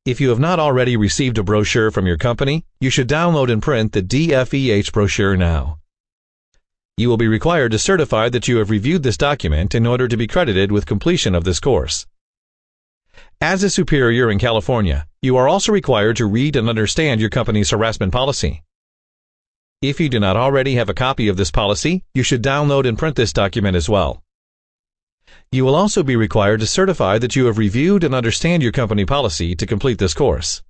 If you have not already received a brochure from your company, you should download and print the DFEH brochure now. You will be required to certify that you have reviewed this document in order to be credited with completion of this course. As a superior in California, you are also required to read and understand your company's harassment policy. If you do not already have a copy of this policy, you should download and print this document as well. You will also be required to certify that you have reviewed and understand your company policy to complete this course.